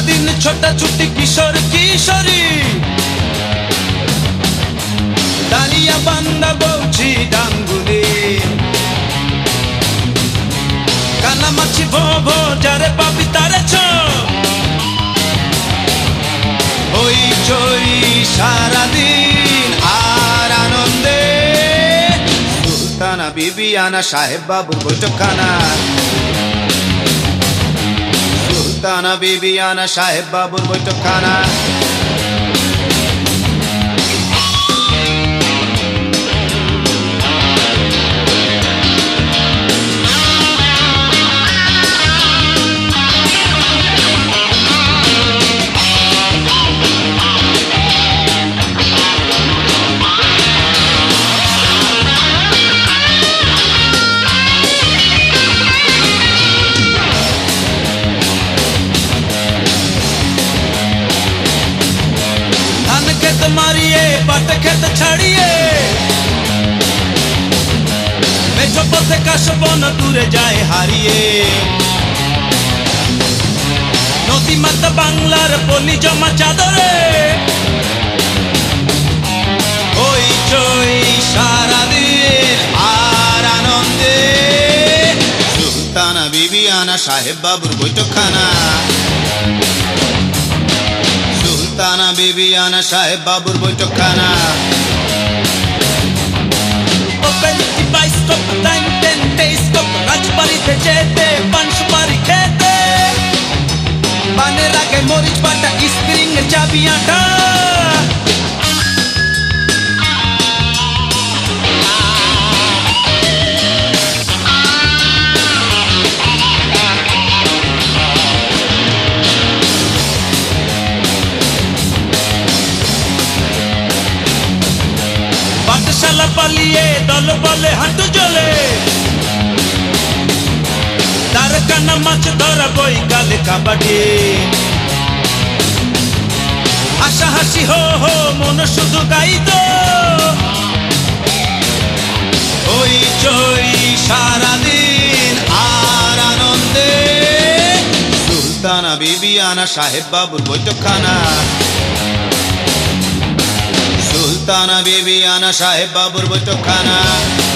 সারাদিন ছোটাছুটি কিশোর কিশোরী, দাঁড়িয়া বান্দা বলছি ডাঙ্গুলি, কানামাছি ভো ভো যারে পাবি তারে ছ, ওই চই সারাদিন আর আনন্দে। সুলতানা বিবিয়ানা সাহেব বাবুর বৈঠকখানা, সুলতানা বিবিয়ানা সাহেব বাবুর বৈঠকখানা। मारिए बाट खेत छाड़िए मेझो पथे काशबन दूरे जाए हारिए, नदी माता बांगलार पल्ली जमा चादरे, ओई चई सारादिन आर आनंदे। सुल्ताना बिबियाना साहेब बाबुर बৈঠকখানা, সুলতানা বিবিয়ানা সাহেব বাবুর বৈঠকখানা। ওপেনটি বাইস্কোপ টাইম টেন টেলিস্কোপ রাজবাড়িতে যেতে পান সুপারি খেতে, পানের আগে মরিচ বাটা স্প্রিং এর চাবি আটা, পাঠশালা পালিয়ে দল বলে হাঁটু জলে, তার কানা মাছ ধরা বই কালে কাবাডি, হাসা হাসি হো হো মন শুধু গাইত, ওই চই সারাদিন আর আনন্দে। সুলতানা বিবিয়ানা সাহেব বাবুর বৈঠকখানা, সুলতানা বিবিয়ানা সাহেব বাবুর বৈঠকখানা।